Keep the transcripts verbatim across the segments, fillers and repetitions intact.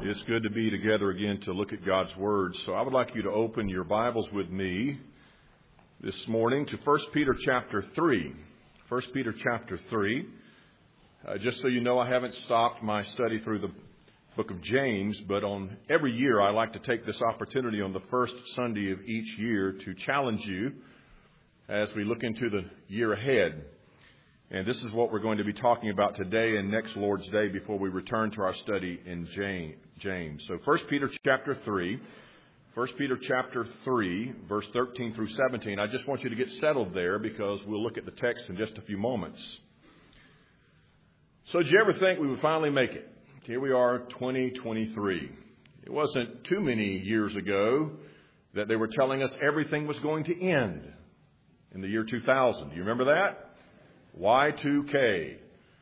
It's good to be together again to look at God's Word. So I would like you to open your Bibles with me this morning to First Peter chapter three. First Peter chapter three. Uh, just so you know, I haven't stopped my study through the book of James, but on every year I like to take this opportunity on the first Sunday of each year to challenge you as we look into the year ahead. And this is what we're going to be talking about today and next Lord's Day before we return to our study in James. So First Peter chapter three, First Peter chapter three, verse thirteen through seventeen. I just want you to get settled there because we'll look at the text in just a few moments. So did you ever think we would finally make it? Here we are, twenty twenty-three. It wasn't too many years ago that they were telling us everything was going to end in the year two thousand. Do you remember that? Y two K.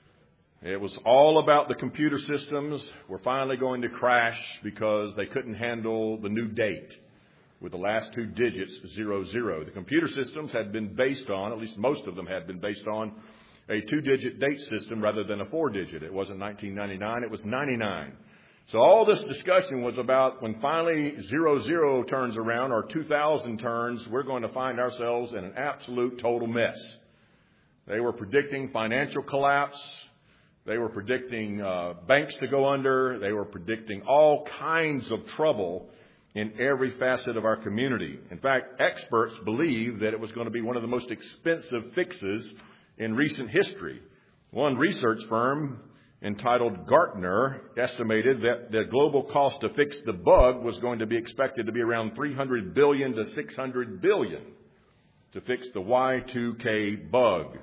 It was all about the computer systems were finally going to crash because they couldn't handle the new date with the last two digits, zero, zero. The computer systems had been based on, at least most of them had been based on, a two-digit date system rather than a four-digit. It wasn't nineteen ninety-nine, it was ninety-nine. So all this discussion was about when finally zero, zero turns around or two thousand turns, we're going to find ourselves in an absolute total mess. They were predicting financial collapse. They were predicting uh, banks to go under. They were predicting all kinds of trouble in every facet of our community. In fact, experts believe that it was going to be one of the most expensive fixes in recent history. One research firm entitled Gartner estimated that the global cost to fix the bug was going to be expected to be around three hundred billion dollars to six hundred billion dollars to fix the Y two K bug.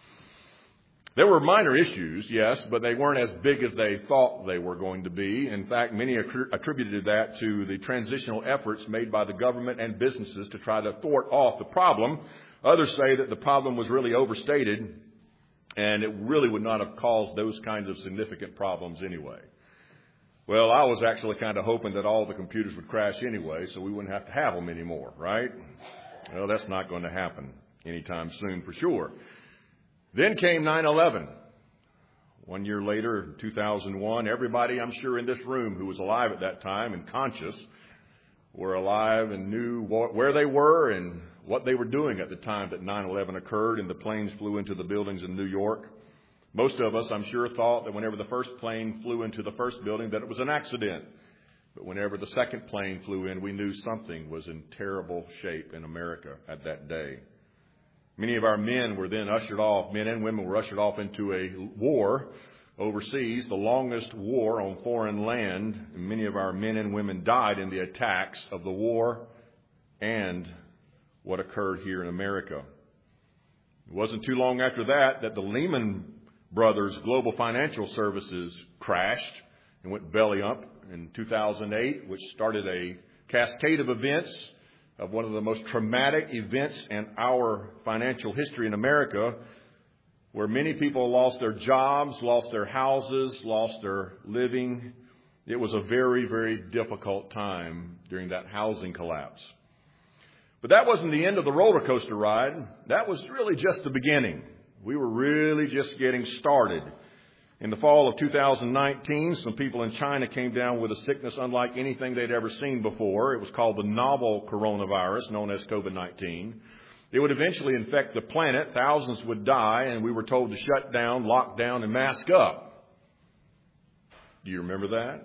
There were minor issues, yes, but they weren't as big as they thought they were going to be. In fact, many attributed that to the transitional efforts made by the government and businesses to try to thwart off the problem. Others say that the problem was really overstated, and it really would not have caused those kinds of significant problems anyway. Well, I was actually kind of hoping that all the computers would crash anyway, so we wouldn't have to have them anymore, right? Well, that's not going to happen anytime soon for sure. Then came nine eleven. One year later, two thousand one, everybody, I'm sure, in this room who was alive at that time and conscious were alive and knew where they were and what they were doing at the time that nine eleven occurred and the planes flew into the buildings in New York. Most of us, I'm sure, thought that whenever the first plane flew into the first building that it was an accident. But whenever the second plane flew in, we knew something was in terrible shape in America at that day. Many of our men were then ushered off, men and women were ushered off into a war overseas, the longest war on foreign land. Many of our men and women died in the attacks of the war and what occurred here in America. It wasn't too long after that that the Lehman Brothers Global Financial Services crashed and went belly up in two thousand eight, which started a cascade of events of one of the most traumatic events in our financial history in America, where many people lost their jobs, lost their houses, lost their living. It was a very, very difficult time during that housing collapse. But that wasn't the end of the roller coaster ride. That was really just the beginning. We were really just getting started. In the fall of two thousand nineteen, some people in China came down with a sickness unlike anything they'd ever seen before. It was called the novel coronavirus, known as COVID nineteen. It would eventually infect the planet. Thousands would die, and we were told to shut down, lock down, and mask up. Do you remember that?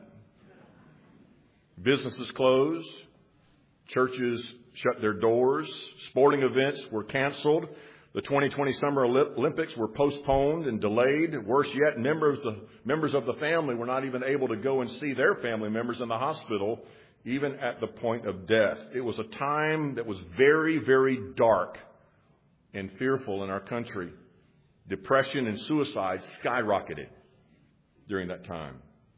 Businesses closed. Churches shut their doors. Sporting events were canceled. The twenty twenty Summer Olympics were postponed and delayed. Worse yet, members of, members of the family were not even able to go and see their family members in the hospital, even at the point of death. It was a time that was very, very dark and fearful in our country. Depression and suicide skyrocketed during that time.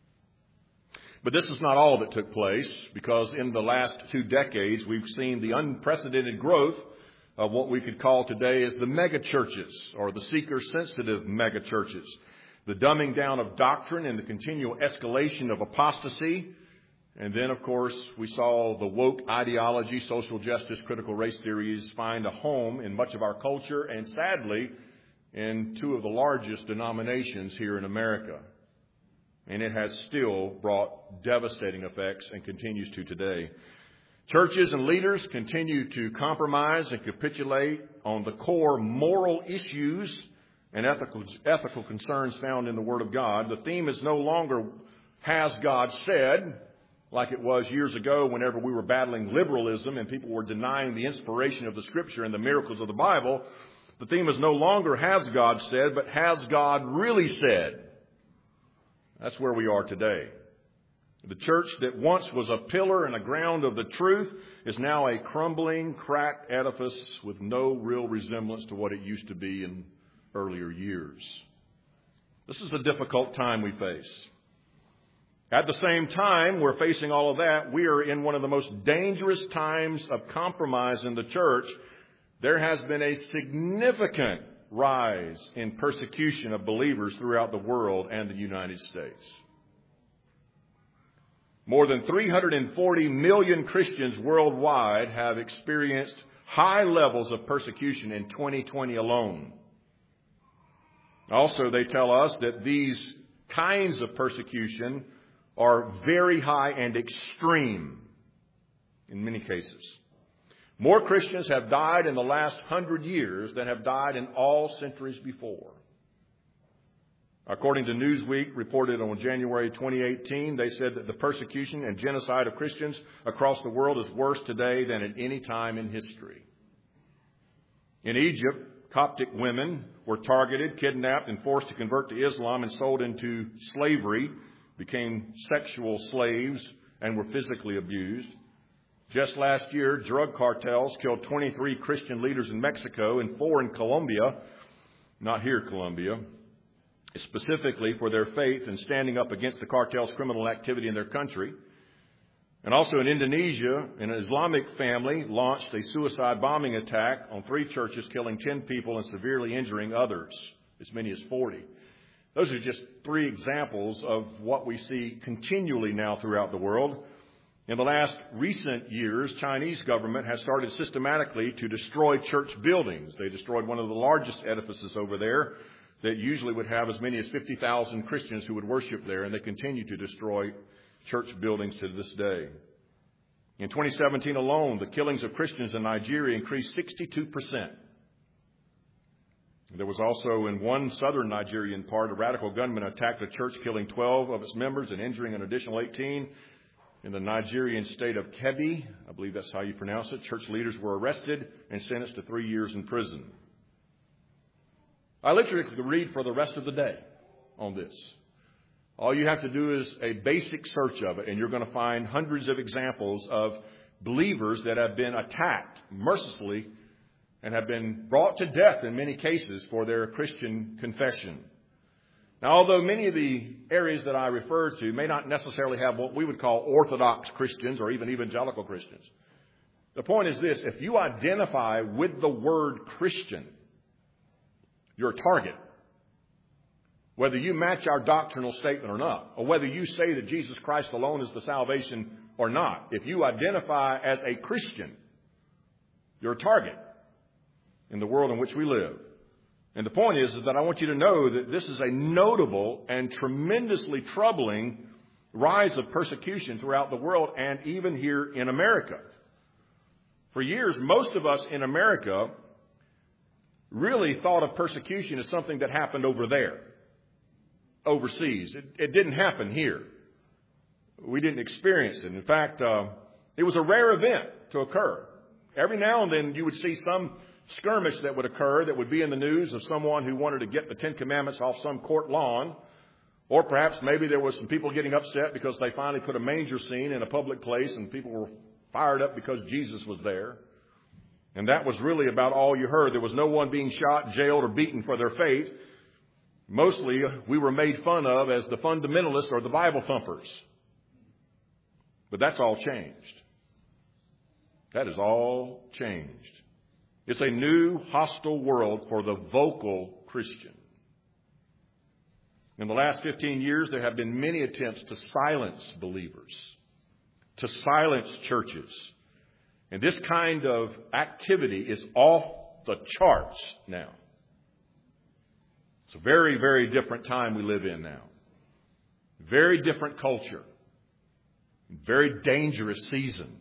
But this is not all that took place, because in the last two decades, we've seen the unprecedented growth of what we could call today as the mega churches, or the seeker-sensitive mega churches. The dumbing down of doctrine and the continual escalation of apostasy. And then, of course, we saw the woke ideology, social justice, critical race theories find a home in much of our culture, and sadly, in two of the largest denominations here in America. and it has still brought devastating effects and continues to today. Churches and leaders continue to compromise and capitulate on the core moral issues and ethical, ethical concerns found in the Word of God. The theme is no longer, has God said, like it was years ago whenever we were battling liberalism and people were denying the inspiration of the Scripture and the miracles of the Bible. The theme is no longer, has God said, but has God really said? That's where we are today. The church that once was a pillar and a ground of the truth is now a crumbling, cracked edifice with no real resemblance to what it used to be in earlier years. This is a difficult time we face. At the same time we're facing all of that, we are in one of the most dangerous times of compromise in the church. There has been a significant rise in persecution of believers throughout the world and the United States. More than three hundred forty million Christians worldwide have experienced high levels of persecution in twenty twenty alone. Also, they tell us that these kinds of persecution are very high and extreme in many cases. More Christians have died in the last hundred years than have died in all centuries before. According to Newsweek, reported on January twenty eighteen, they said that the persecution and genocide of Christians across the world is worse today than at any time in history. In Egypt, Coptic women were targeted, kidnapped, and forced to convert to Islam and sold into slavery, became sexual slaves, and were physically abused. Just last year, drug cartels killed twenty-three Christian leaders in Mexico and four in Colombia, not here, Colombia, specifically for their faith and standing up against the cartel's criminal activity in their country. And also in Indonesia, an Islamic family launched a suicide bombing attack on three churches, killing ten people and severely injuring others, as many as forty. Those are just three examples of what we see continually now throughout the world. In the last recent years, Chinese government has started systematically to destroy church buildings. They destroyed one of the largest edifices over there that usually would have as many as fifty thousand Christians who would worship there, and they continue to destroy church buildings to this day. In twenty seventeen alone, the killings of Christians in Nigeria increased sixty-two percent. There was also in one southern Nigerian part, a radical gunman attacked a church, killing twelve of its members and injuring an additional eighteen. In the Nigerian state of Kebbi, I believe that's how you pronounce it, church leaders were arrested and sentenced to three years in prison. I literally could read for the rest of the day on this. All you have to do is a basic search of it, and you're going to find hundreds of examples of believers that have been attacked mercilessly and have been brought to death in many cases for their Christian confession. Now, although many of the areas that I refer to may not necessarily have what we would call Orthodox Christians or even evangelical Christians, the point is this: if you identify with the word Christian, you're a target. Whether you match our doctrinal statement or not, or whether you say that Jesus Christ alone is the salvation or not, if you identify as a Christian, you're a target in the world in which we live. And the point is, is that I want you to know that this is a notable and tremendously troubling rise of persecution throughout the world and even here in America. For years, most of us in America really thought of persecution as something that happened over there, overseas. It, it didn't happen here. We didn't experience it. In fact, uh, it was a rare event to occur. Every now and then you would see some skirmish that would occur that would be in the news of someone who wanted to get the Ten Commandments off some court lawn. Or perhaps maybe there was some people getting upset because they finally put a manger scene in a public place and people were fired up because Jesus was there. And that was really about all you heard. There was no one being shot, jailed, or beaten for their faith. Mostly we were made fun of as the fundamentalists or the Bible thumpers. But that's all changed. That is all changed. It's a new hostile world for the vocal Christian. In the last fifteen years, there have been many attempts to silence believers, to silence churches. And this kind of activity is off the charts now. It's a very, very different time we live in now. Very different culture. Very dangerous season.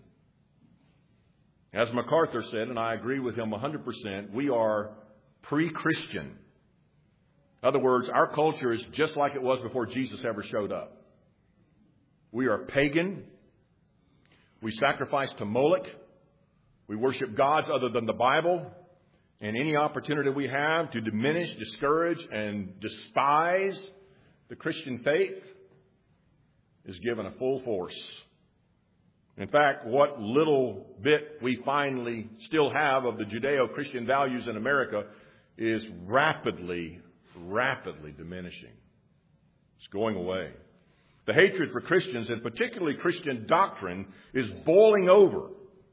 As MacArthur said, and I agree with him one hundred percent, we are pre-Christian. In other words, our culture is just like it was before Jesus ever showed up. We are pagan. We sacrifice to Moloch. We worship gods other than the Bible. And any opportunity we have to diminish, discourage, and despise the Christian faith is given a full force. In fact, what little bit we finally still have of the Judeo-Christian values in America is rapidly, rapidly diminishing. It's going away. The hatred for Christians, and particularly Christian doctrine, is boiling over.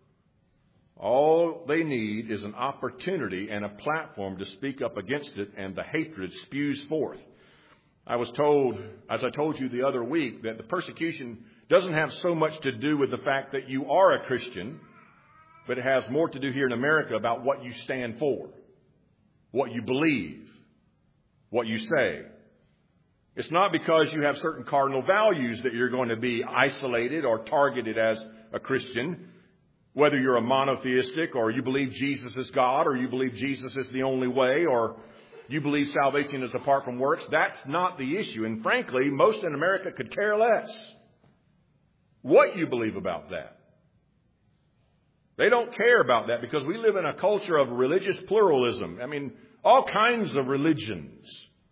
All they need is an opportunity and a platform to speak up against it, and the hatred spews forth. I was told, as I told you the other week, that the persecution doesn't have so much to do with the fact that you are a Christian, but it has more to do here in America about what you stand for, what you believe, what you say. It's not because you have certain cardinal values that you're going to be isolated or targeted as a Christian. Whether you're a monotheistic, or you believe Jesus is God, or you believe Jesus is the only way, or you believe salvation is apart from works, that's not the issue. And frankly, most in America could care less what you believe about that. They don't care about that because we live in a culture of religious pluralism. I mean, all kinds of religions.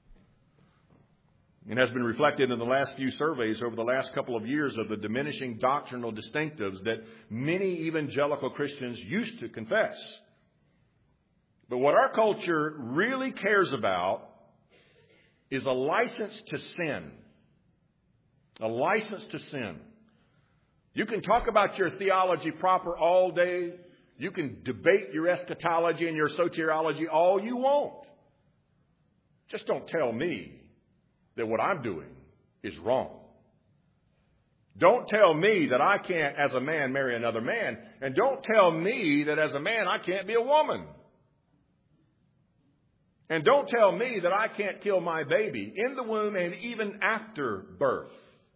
It has been reflected in the last few surveys over the last couple of years of the diminishing doctrinal distinctives that many evangelical Christians used to confess. But what our culture really cares about is a license to sin. A license to sin. You can talk about your theology proper all day. You can debate your eschatology and your soteriology all you want. Just don't tell me that what I'm doing is wrong. Don't tell me that I can't, as a man, marry another man. And don't tell me that as a man, I can't be a woman. And don't tell me that I can't kill my baby in the womb and even after birth.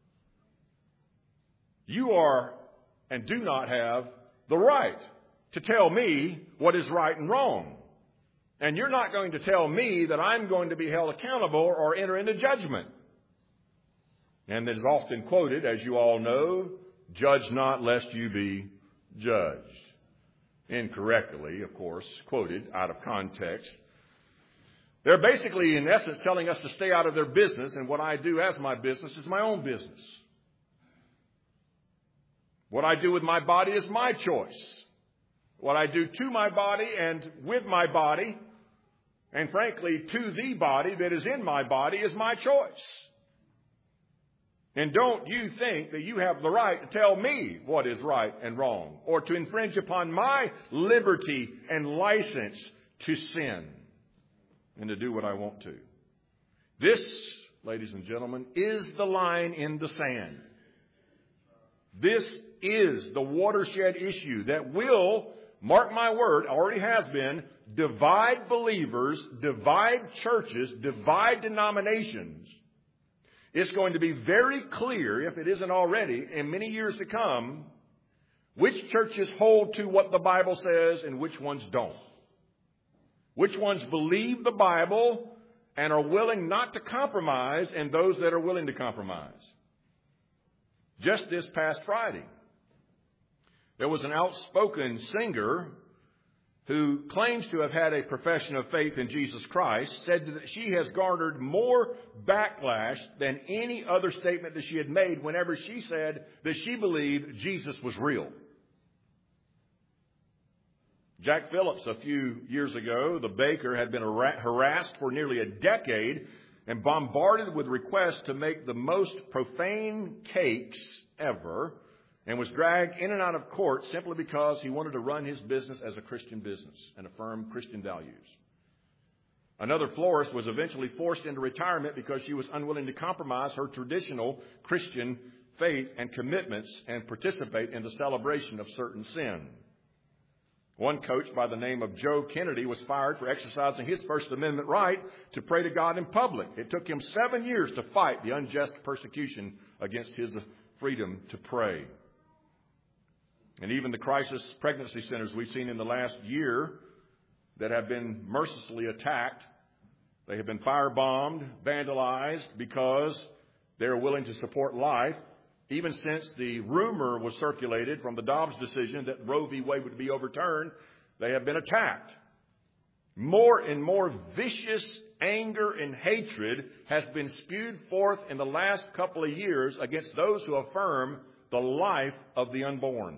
You are and do not have the right to tell me what is right and wrong. And you're not going to tell me that I'm going to be held accountable or enter into judgment. And it is often quoted, as you all know, judge not lest you be judged. Incorrectly, of course, quoted out of context. They're basically, in essence, telling us to stay out of their business, and what I do as my business is my own business. What I do with my body is my choice. What I do to my body and with my body, and frankly, to the body that is in my body, is my choice. And don't you think that you have the right to tell me what is right and wrong, or to infringe upon my liberty and license to sin and to do what I want to. This, ladies and gentlemen, is the line in the sand. This is the watershed issue that will, mark my word, already has been, divide believers, divide churches, divide denominations. It's going to be very clear, if it isn't already, in many years to come, which churches hold to what the Bible says and which ones don't. Which ones believe the Bible and are willing not to compromise, and those that are willing to compromise. Just this past Friday, there was an outspoken singer who claims to have had a profession of faith in Jesus Christ, said that she has garnered more backlash than any other statement that she had made whenever she said that she believed Jesus was real. Jack Phillips, a few years ago, the baker, had been harassed for nearly a decade and bombarded with requests to make the most profane cakes ever, and was dragged in and out of court simply because he wanted to run his business as a Christian business and affirm Christian values. Another florist was eventually forced into retirement because she was unwilling to compromise her traditional Christian faith and commitments and participate in the celebration of certain sin. One coach by the name of Joe Kennedy was fired for exercising his First Amendment right to pray to God in public. It took him seven years to fight the unjust persecution against his freedom to pray. And even the crisis pregnancy centers we've seen in the last year that have been mercilessly attacked, they have been firebombed, vandalized because they're willing to support life. Even since the rumor was circulated from the Dobbs decision that Roe v. Wade would be overturned, they have been attacked. More and more vicious anger and hatred has been spewed forth in the last couple of years against those who affirm the life of the unborn.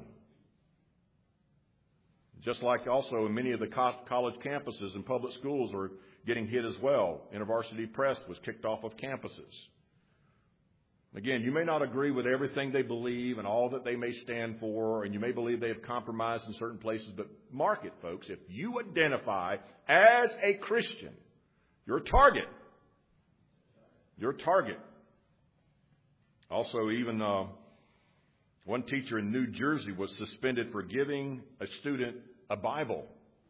Just like also in many of the college campuses and public schools are getting hit as well. InterVarsity Press was kicked off of campuses. Again, you may not agree with everything they believe and all that they may stand for, and you may believe they have compromised in certain places, but mark it, folks. If you identify as a Christian, you're a target. You're a target. Also, even uh, one teacher in New Jersey was suspended for giving a student a Bible.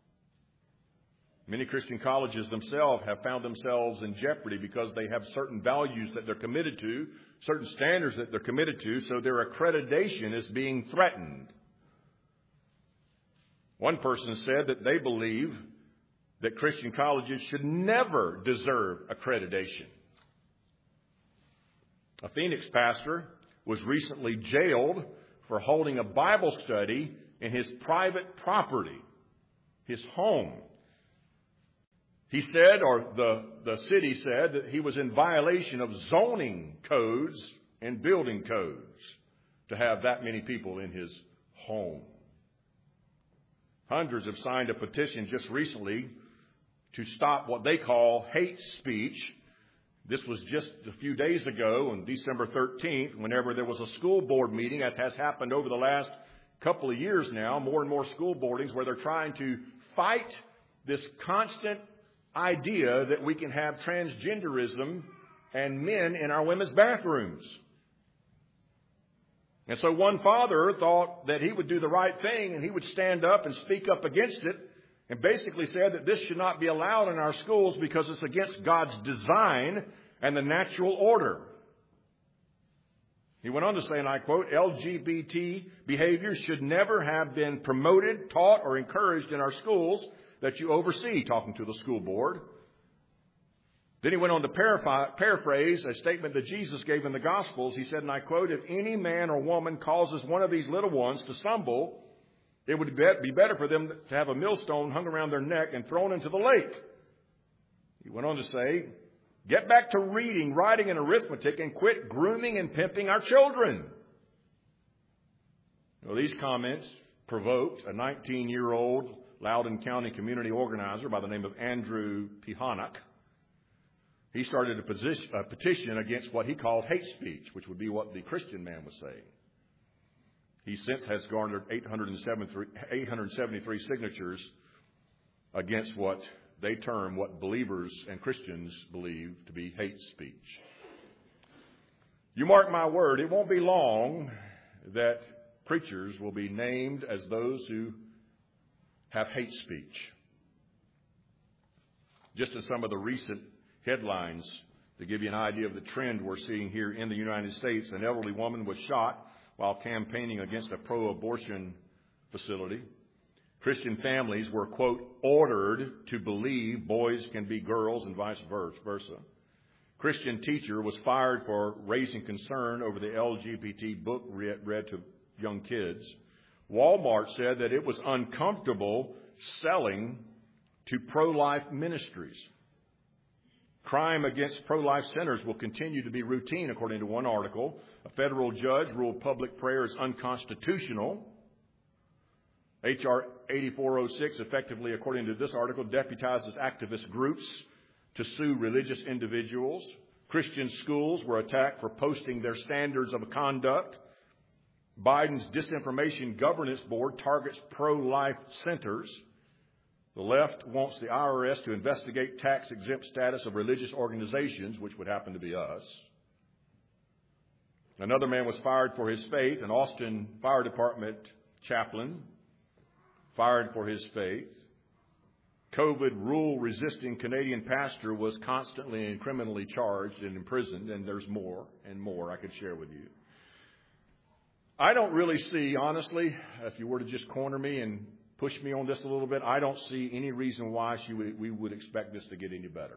Many Christian colleges themselves have found themselves in jeopardy because they have certain values that they're committed to, certain standards that they're committed to, so their accreditation is being threatened. One person said that they believe that Christian colleges should never deserve accreditation. A Phoenix pastor was recently jailed for holding a Bible study in his private property, his home. He said, or the, the city said, that he was in violation of zoning codes and building codes to have that many people in his home. Hundreds have signed a petition just recently to stop what they call hate speech. This was just a few days ago, on December thirteenth, whenever there was a school board meeting, as has happened over the last couple of years now, more and more school boardings where they're trying to fight this constant idea that we can have transgenderism and men in our women's bathrooms. And so one father thought that he would do the right thing and he would stand up and speak up against it, and basically said that this should not be allowed in our schools because it's against God's design and the natural order. He went on to say, and I quote, L G B T behavior should never have been promoted, taught, or encouraged in our schools that you oversee, talking to the school board. Then he went on to paraphrase a statement that Jesus gave in the Gospels. He said, and I quote, if any man or woman causes one of these little ones to stumble, it would be better for them to have a millstone hung around their neck and thrown into the lake. He went on to say, get back to reading, writing, and arithmetic and quit grooming and pimping our children. Well, these comments provoked a nineteen-year-old Loudoun County community organizer by the name of Andrew Pihanak. He started a, position, a petition against what he called hate speech, which would be what the Christian man was saying. He since has garnered eight hundred seventy-three signatures against what they term what believers and Christians believe to be hate speech. You mark my word, it won't be long that preachers will be named as those who have hate speech. Just as some of the recent headlines to give you an idea of the trend we're seeing here in the United States, an elderly woman was shot while campaigning against a pro-abortion facility. Christian families were, quote, ordered to believe boys can be girls and vice versa. Christian teacher was fired for raising concern over the L G B T book read, read to young kids. Walmart said that it was uncomfortable selling to pro-life ministries. Crime against pro-life centers will continue to be routine, according to one article. A federal judge ruled public prayer is unconstitutional. H R eighty-four oh six, effectively, according to this article, deputizes activist groups to sue religious individuals. Christian schools were attacked for posting their standards of conduct. Biden's Disinformation Governance Board targets pro-life centers. The left wants the I R S to investigate tax-exempt status of religious organizations, which would happen to be us. Another man was fired for his faith, an Austin Fire Department chaplain. fired for his faith. COVID rule-resisting Canadian pastor was constantly and criminally charged and imprisoned, and there's more and more I could share with you. I don't really see, honestly, if you were to just corner me and push me on this a little bit, I don't see any reason why she would, we would expect this to get any better.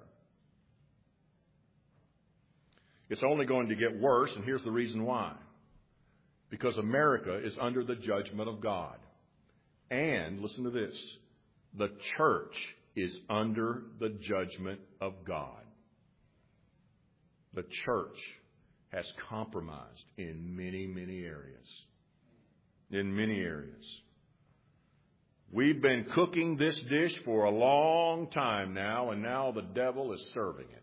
It's only going to get worse, and here's the reason why. Because America is under the judgment of God. And, listen to this, the church is under the judgment of God. The church has compromised in many, many areas. In many areas. We've been cooking this dish for a long time now, and now the devil is serving it.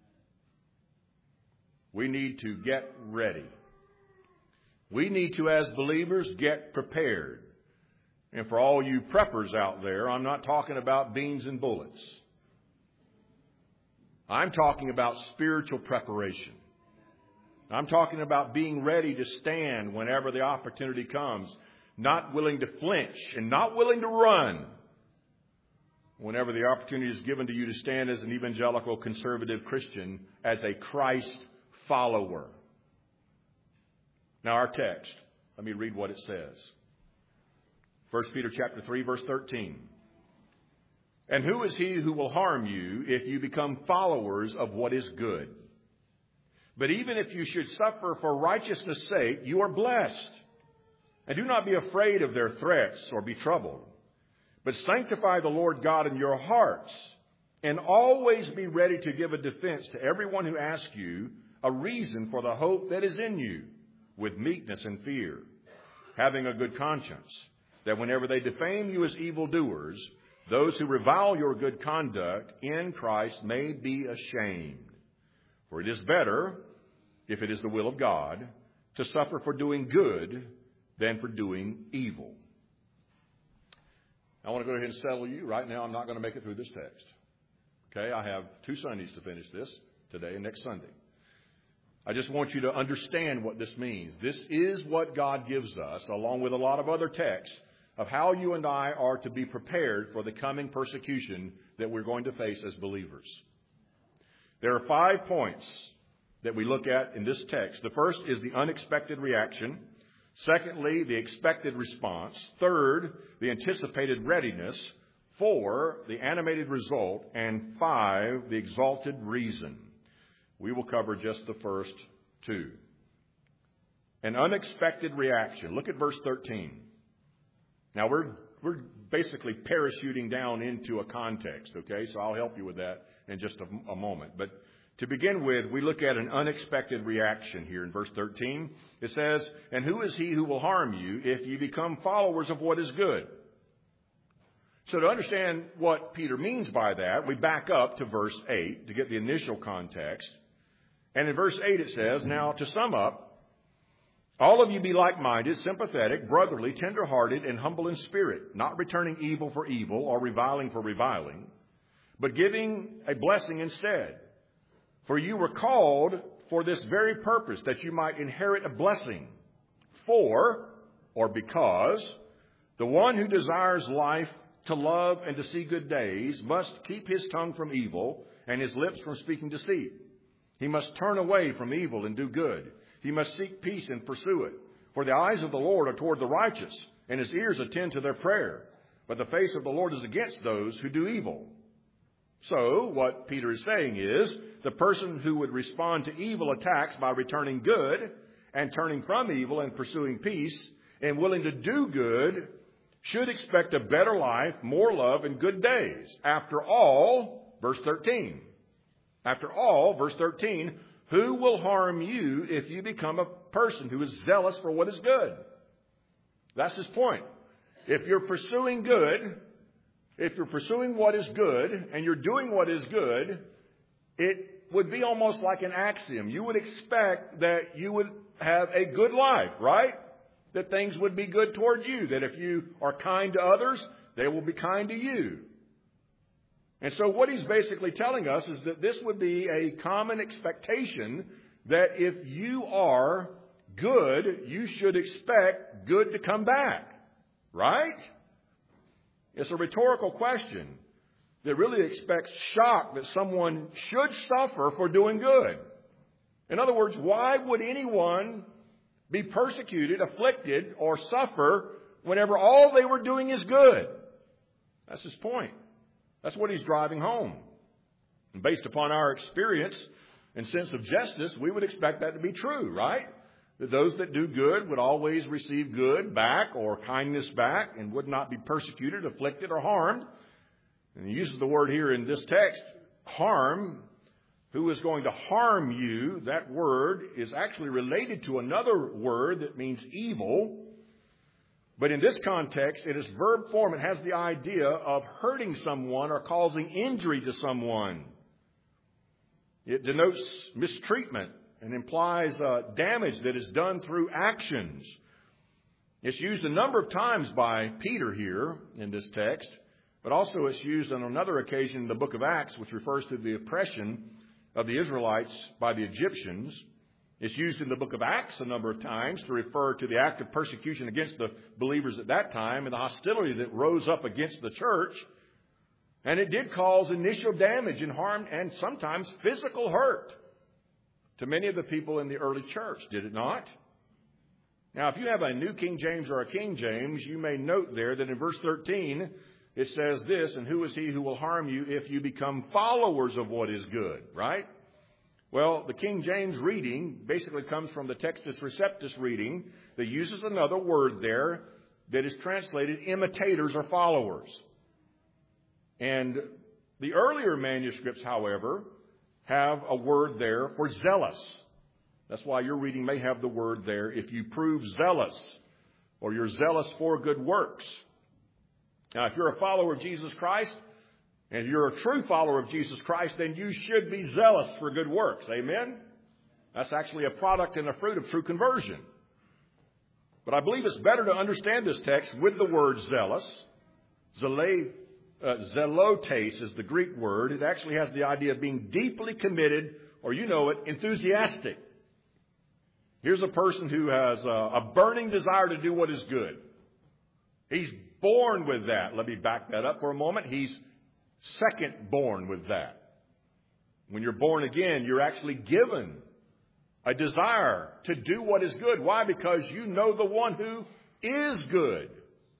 We need to get ready. We need to, as believers, get prepared. And for all you preppers out there, I'm not talking about beans and bullets. I'm talking about spiritual preparation. I'm talking about being ready to stand whenever the opportunity comes, not willing to flinch and not willing to run whenever the opportunity is given to you to stand as an evangelical conservative Christian, as a Christ follower. Now our text, let me read what it says. First Peter chapter three, verse thirteen. And who is he who will harm you if you become followers of what is good? But even if you should suffer for righteousness' sake, you are blessed. And do not be afraid of their threats or be troubled. But sanctify the Lord God in your hearts, and always be ready to give a defense to everyone who asks you a reason for the hope that is in you, with meekness and fear, having a good conscience, that whenever they defame you as evildoers, those who revile your good conduct in Christ may be ashamed. For it is better, if it is the will of God, to suffer for doing good than for doing evil. I want to go ahead and settle you. Right now, I'm not going to make it through this text. Okay, I have two Sundays to finish this, today and next Sunday. I just want you to understand what this means. This is what God gives us, along with a lot of other texts, of how you and I are to be prepared for the coming persecution that we're going to face as believers. There are five points that we look at in this text. The first is the unexpected reaction. Secondly, the expected response. Third, the anticipated readiness. Four, the animated result. And five, the exalted reason. We will cover just the first two. An unexpected reaction. Look at verse thirteen. Now, we're we're basically parachuting down into a context, okay? So I'll help you with that in just a, a moment. But to begin with, we look at an unexpected reaction here in verse thirteen. It says, and who is he who will harm you if you become followers of what is good? So to understand what Peter means by that, we back up to verse eight to get the initial context. And in verse eight it says, now to sum up, all of you be like-minded, sympathetic, brotherly, tender-hearted, and humble in spirit, not returning evil for evil or reviling for reviling, but giving a blessing instead. For you were called for this very purpose, that you might inherit a blessing. For, or because, the one who desires life to love and to see good days must keep his tongue from evil and his lips from speaking deceit. He must turn away from evil and do good. He must seek peace and pursue it. For the eyes of the Lord are toward the righteous, and his ears attend to their prayer. But the face of the Lord is against those who do evil. So, what Peter is saying is, the person who would respond to evil attacks by returning good, and turning from evil and pursuing peace, and willing to do good, should expect a better life, more love, and good days. After all, verse thirteen. After all, verse thirteen, who will harm you if you become a person who is zealous for what is good? That's his point. If you're pursuing good, if you're pursuing what is good, and you're doing what is good, it would be almost like an axiom. You would expect that you would have a good life, right? That things would be good toward you. That if you are kind to others, they will be kind to you. And so what he's basically telling us is that this would be a common expectation that if you are good, you should expect good to come back. Right? It's a rhetorical question that really expects shock that someone should suffer for doing good. In other words, why would anyone be persecuted, afflicted, or suffer whenever all they were doing is good? That's his point. That's what he's driving home. And based upon our experience and sense of justice, we would expect that to be true, right? That those that do good would always receive good back or kindness back and would not be persecuted, afflicted, or harmed. And he uses the word here in this text, harm. Who is going to harm you? That word is actually related to another word that means evil. But in this context, it is verb form. It has the idea of hurting someone or causing injury to someone. It denotes mistreatment and implies uh, damage that is done through actions. It's used a number of times by Peter here in this text, but also it's used on another occasion in the book of Acts, which refers to the oppression of the Israelites by the Egyptians. It's used in the book of Acts a number of times to refer to the act of persecution against the believers at that time and the hostility that rose up against the church. And it did cause initial damage and harm and sometimes physical hurt to many of the people in the early church, did it not? Now, if you have a New King James or a King James, you may note there that in verse thirteen, it says this, and who is he who will harm you if you become followers of what is good, right? Well, the King James reading basically comes from the Textus Receptus reading that uses another word there that is translated imitators or followers. And the earlier manuscripts, however, have a word there for zealous. That's why your reading may have the word there, if you prove zealous, or you're zealous for good works. Now, if you're a follower of Jesus Christ, and you're a true follower of Jesus Christ, then you should be zealous for good works. Amen? That's actually a product and a fruit of true conversion. But I believe it's better to understand this text with the word zealous. Zele, uh, zelotes is the Greek word. It actually has the idea of being deeply committed, or you know it, enthusiastic. Here's a person who has a, a burning desire to do what is good. He's born with that. Let me back that up for a moment. He's second born with that. When you're born again, you're actually given a desire to do what is good. Why? Because you know the one who is good.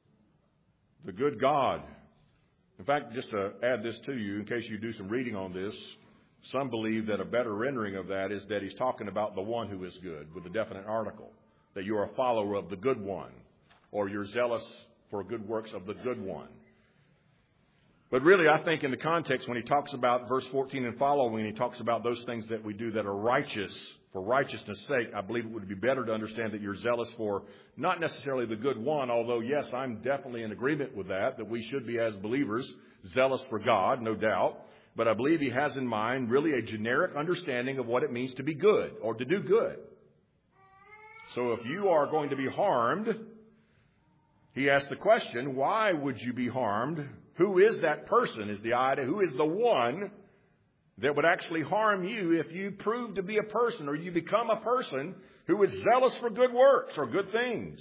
The good God. In fact, just to add this to you, in case you do some reading on this, some believe that a better rendering of that is that he's talking about the one who is good with a definite article. That you're a follower of the good one, or you're zealous for good works of the good one. But really, I think in the context, when he talks about verse fourteen and following, he talks about those things that we do that are righteous for righteousness' sake. I believe it would be better to understand that you're zealous for not necessarily the good one, although, yes, I'm definitely in agreement with that, that we should be, as believers, zealous for God, no doubt. But I believe he has in mind really a generic understanding of what it means to be good or to do good. So if you are going to be harmed, he asks the question, why would you be harmed? Who is that person is the idea. Who is the one that would actually harm you if you prove to be a person or you become a person who is zealous for good works or good things?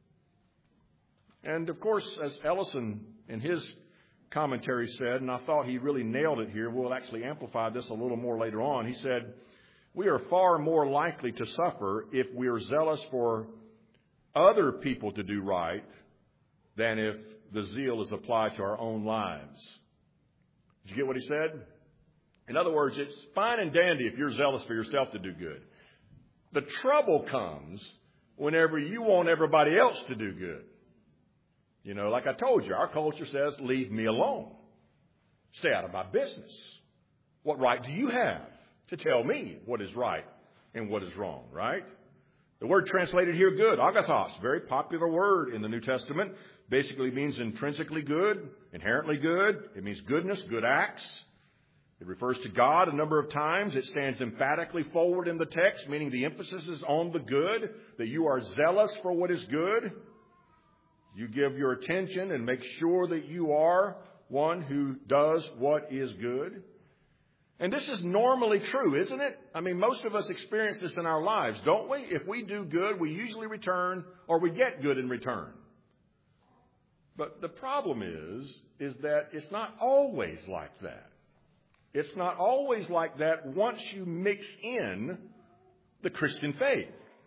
And, of course, as Ellison in his commentary said, and I thought he really nailed it here, we'll actually amplify this a little more later on. He said, we are far more likely to suffer if we are zealous for other people to do right than if the zeal is applied to our own lives. Did you get what he said? In other words, it's fine and dandy if you're zealous for yourself to do good. The trouble comes whenever you want everybody else to do good. You know, like I told you, our culture says, leave me alone. Stay out of my business. What right do you have to tell me what is right and what is wrong, right? The word translated here, good, agathos, very popular word in the New Testament. Basically means intrinsically good, inherently good. It means goodness, good acts. It refers to God a number of times. It stands emphatically forward in the text, meaning the emphasis is on the good, that you are zealous for what is good. You give your attention and make sure that you are one who does what is good. And this is normally true, isn't it? I mean, most of us experience this in our lives, don't we? If we do good, we usually return, or we get good in return. But the problem is, is that it's not always like that. It's not always like that once you mix in the Christian faith.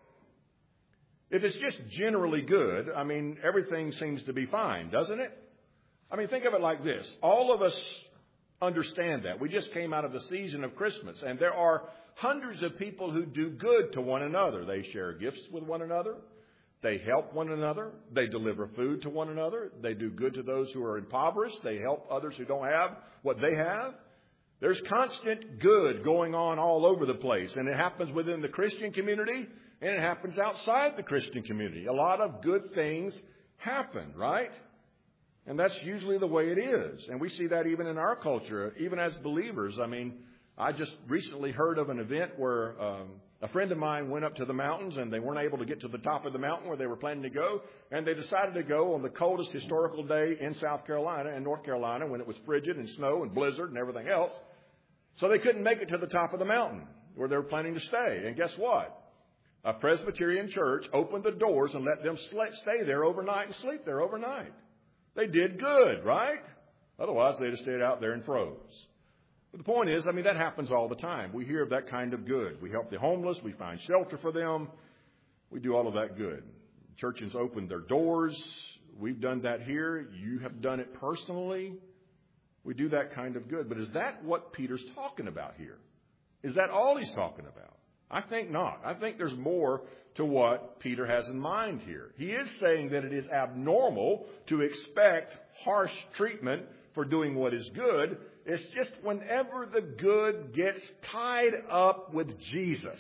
If it's just generally good, I mean, everything seems to be fine, doesn't it? I mean, think of it like this. All of us understand that. We just came out of the season of Christmas, and there are hundreds of people who do good to one another. They share gifts with one another. They help one another. They deliver food to one another. They do good to those who are impoverished. They help others who don't have what they have. There's constant good going on all over the place, and it happens within the Christian community, and it happens outside the Christian community. A lot of good things happen, right? And that's usually the way it is. And we see that even in our culture, even as believers. I mean, I just recently heard of an event where um, a friend of mine went up to the mountains, and they weren't able to get to the top of the mountain where they were planning to go. And they decided to go on the coldest historical day in South Carolina and North Carolina when it was frigid and snow and blizzard and everything else. So they couldn't make it to the top of the mountain where they were planning to stay. And guess what? A Presbyterian church opened the doors and let them stay there overnight and sleep there overnight. They did good, right? Otherwise, they'd have stayed out there and froze. But the point is, I mean, that happens all the time. We hear of that kind of good. We help the homeless. We find shelter for them. We do all of that good. Churches open their doors. We've done that here. You have done it personally. We do that kind of good. But is that what Peter's talking about here? Is that all he's talking about? I think not. I think there's more to what Peter has in mind here. He is saying that it is abnormal to expect harsh treatment for doing what is good. It's just whenever the good gets tied up with Jesus,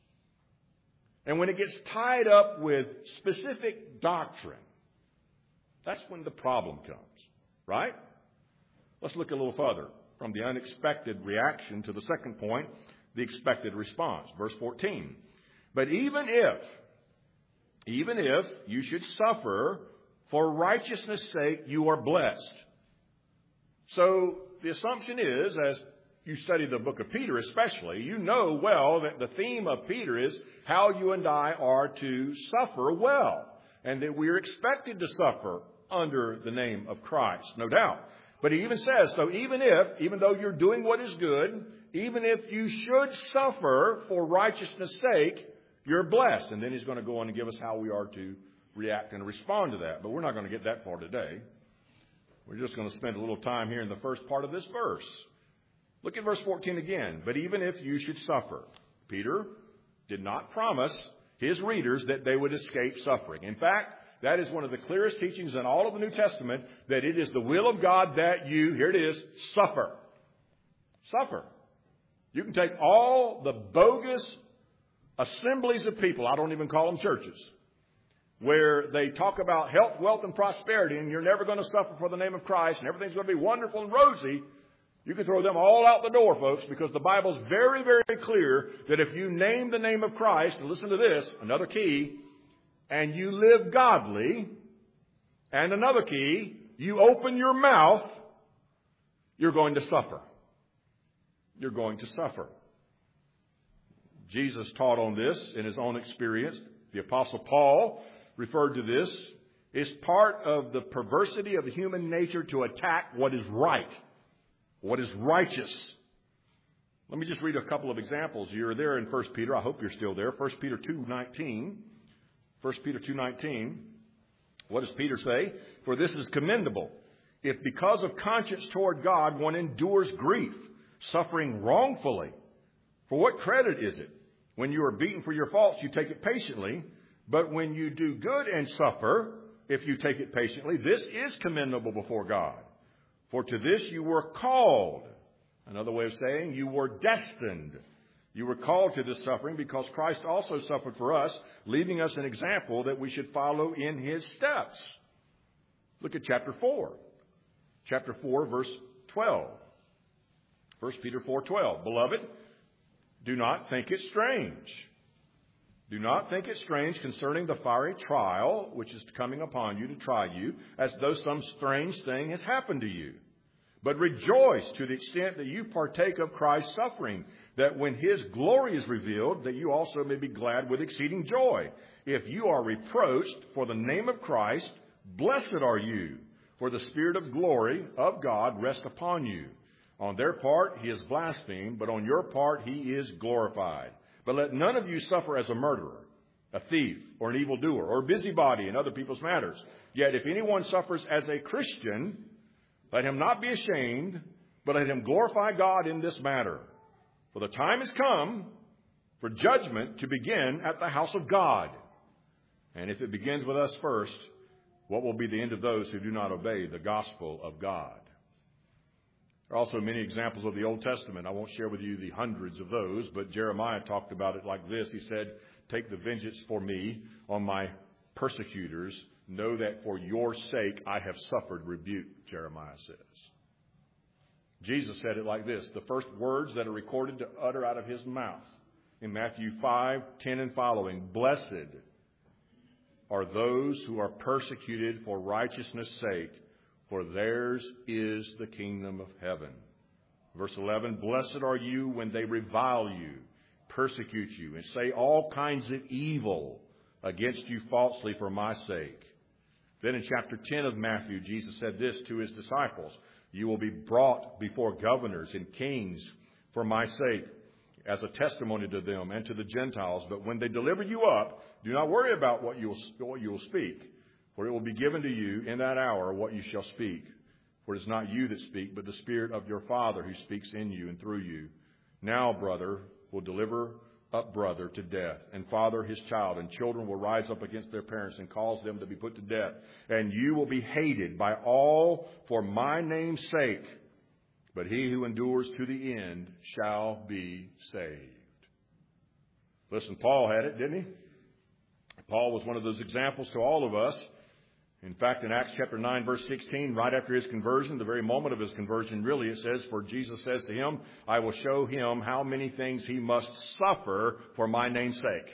and when it gets tied up with specific doctrine, that's when the problem comes, right? Let's look a little further from the unexpected reaction to the second point, the expected response. Verse fourteen. But even if, even if you should suffer for righteousness' sake, you are blessed. So the assumption is, as you study the book of Peter especially, you know well that the theme of Peter is how you and I are to suffer well, and that we are expected to suffer under the name of Christ, no doubt. But he even says, so even if, even though you're doing what is good, even if you should suffer for righteousness' sake, you're blessed. And then he's going to go on and give us how we are to react and respond to that. But we're not going to get that far today. We're just going to spend a little time here in the first part of this verse. Look at verse fourteen again. But even if you should suffer, Peter did not promise his readers that they would escape suffering. In fact, that is one of the clearest teachings in all of the New Testament, that it is the will of God that you, here it is, suffer. Suffer. You can take all the bogus assemblies of people, I don't even call them churches, where they talk about health, wealth, and prosperity, and you're never going to suffer for the name of Christ, and everything's going to be wonderful and rosy. You can throw them all out the door, folks, because the Bible's very, very clear that if you name the name of Christ, and listen to this, another key, and you live godly, and another key, you open your mouth, you're going to suffer. You're going to suffer. Jesus taught on this in his own experience. The Apostle Paul referred to this. It's part of the perversity of the human nature to attack what is right, what is righteous. Let me just read a couple of examples. You're there in First Peter. I hope you're still there. First Peter two nineteen. First Peter two nineteen. What does Peter say? For this is commendable, if because of conscience toward God one endures grief, suffering wrongfully. For what credit is it? When you are beaten for your faults, you take it patiently. But when you do good and suffer, if you take it patiently, this is commendable before God. For to this you were called. Another way of saying, you were destined. You were called to this suffering because Christ also suffered for us, leaving us an example that we should follow in his steps. Look at chapter four. Chapter four, verse twelve. First Peter four twelve. Beloved, do not think it strange. Do not think it strange concerning the fiery trial which is coming upon you to try you, as though some strange thing has happened to you. But rejoice to the extent that you partake of Christ's suffering, that when his glory is revealed, that you also may be glad with exceeding joy. If you are reproached for the name of Christ, blessed are you, For the Spirit of glory of God rests upon you. On their part he is blasphemed, but on your part he is glorified. But let none of you suffer as a murderer, a thief, or an evildoer, or a busybody in other people's matters. Yet if anyone suffers as a Christian, let him not be ashamed, but let him glorify God in this matter. For the time has come for judgment to begin at the house of God. And if it begins with us first, what will be the end of those who do not obey the gospel of God? There are also many examples of the Old Testament. I won't share with you the hundreds of those, but Jeremiah talked about it like this. He said, take the vengeance for me on my persecutors. Know that for your sake I have suffered rebuke, Jeremiah says. Jesus said it like this. The first words that are recorded to utter out of his mouth in Matthew five, ten and following. Blessed are those who are persecuted for righteousness' sake, for theirs is the kingdom of heaven. Verse eleven, blessed are you when they revile you, persecute you, and say all kinds of evil against you falsely for my sake. Then in chapter ten of Matthew, Jesus said this to his disciples, you will be brought before governors and kings for my sake, as a testimony to them and to the Gentiles. But when they deliver you up, do not worry about what you will, what you will speak, for it will be given to you in that hour what you shall speak. For it is not you that speak, but the Spirit of your Father who speaks in you and through you. Now, brother will deliver up brother to death, and father his child, and children will rise up against their parents and cause them to be put to death. And you will be hated by all for my name's sake, but he who endures to the end shall be saved. Listen, Paul had it, didn't he? Paul was one of those examples to all of us. In fact, in Acts chapter nine, verse sixteen, right after his conversion, the very moment of his conversion, really, it says, for Jesus says to him, I will show him how many things he must suffer for my name's sake.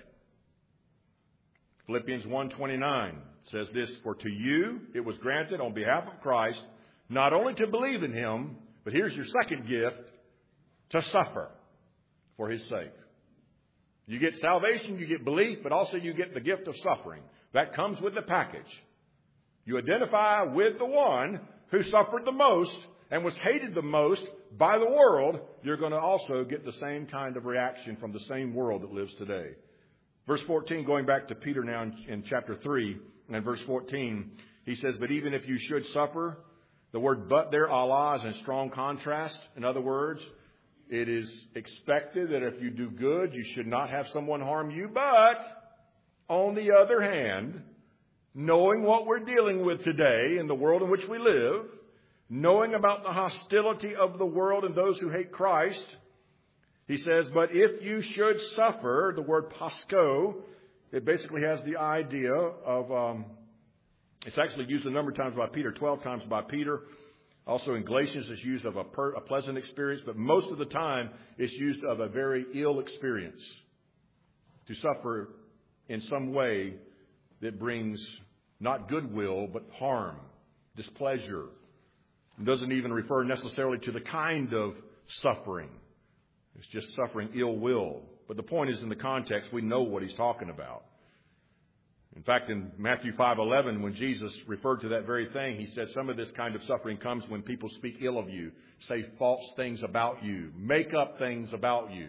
Philippians one twenty-nine says this, for to you it was granted on behalf of Christ, not only to believe in him, but here's your second gift, to suffer for his sake. You get salvation, you get belief, but also you get the gift of suffering. That comes with the package. You identify with the one who suffered the most and was hated the most by the world. You're going to also get the same kind of reaction from the same world that lives today. Verse fourteen, going back to Peter now in, in chapter three, and verse fourteen, he says, but even if you should suffer, the word but there, Allah, is in strong contrast. In other words, it is expected that if you do good, you should not have someone harm you. But on the other hand, knowing what we're dealing with today in the world in which we live, knowing about the hostility of the world and those who hate Christ, he says, but if you should suffer, the word pasco, it basically has the idea of, um, it's actually used a number of times by Peter, twelve times by Peter. Also in Galatians, it's used of a, per, a pleasant experience, but most of the time it's used of a very ill experience. To suffer in some way that brings not goodwill, but harm, displeasure. It doesn't even refer necessarily to the kind of suffering. It's just suffering ill will. But the point is, in the context, we know what he's talking about. In fact, in Matthew five eleven, when Jesus referred to that very thing, he said some of this kind of suffering comes when people speak ill of you, say false things about you, make up things about you.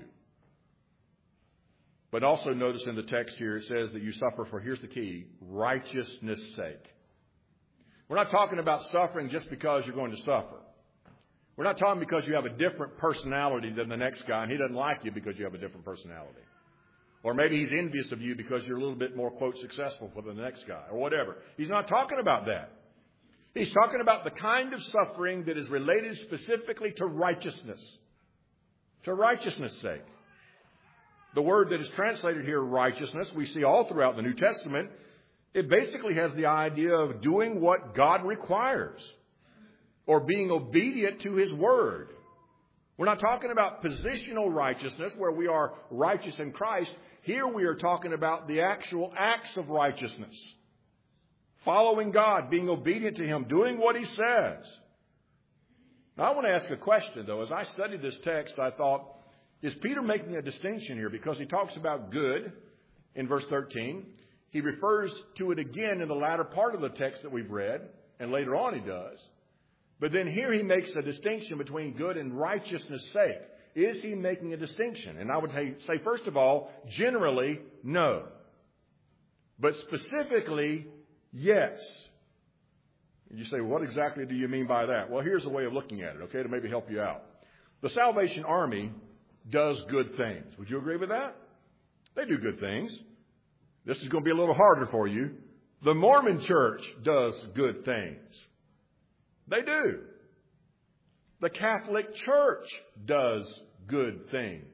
But also notice in the text here, it says that you suffer for, here's the key, righteousness' sake. We're not talking about suffering just because you're going to suffer. We're not talking because you have a different personality than the next guy and he doesn't like you because you have a different personality. Or maybe he's envious of you because you're a little bit more, quote, successful than the next guy or whatever. He's not talking about that. He's talking about the kind of suffering that is related specifically to righteousness. To righteousness' sake. The word that is translated here, righteousness, we see all throughout the New Testament. It basically has the idea of doing what God requires or being obedient to his word. We're not talking about positional righteousness where we are righteous in Christ. Here we are talking about the actual acts of righteousness. Following God, being obedient to him, doing what he says. Now I want to ask a question though. As I studied this text, I thought, is Peter making a distinction here? Because he talks about good in verse thirteen. He refers to it again in the latter part of the text that we've read. and later on he does. But then here he makes a distinction between good and righteousness' sake. Is he making a distinction? And I would say, say first of all, generally, no. But specifically, yes. You say, well, what exactly do you mean by that? Well, here's a way of looking at it, okay, to maybe help you out. The Salvation Army does good things. Would you agree with that? They do good things. This is going to be a little harder for you. The Mormon Church does good things. They do. The Catholic Church does good things.